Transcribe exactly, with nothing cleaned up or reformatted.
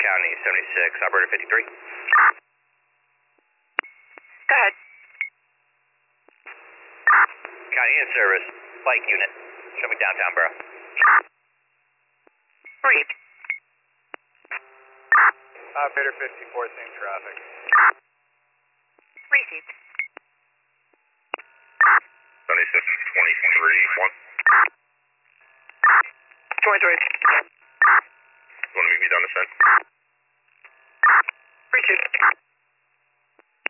County seventy-six, operator fifty-three. Go ahead. County in service, bike unit. Show me downtown borough. Read. Operator fifty-four, same traffic. Received. seventy-six, twenty-three, one. twenty-three. You want to meet me down the center? Received.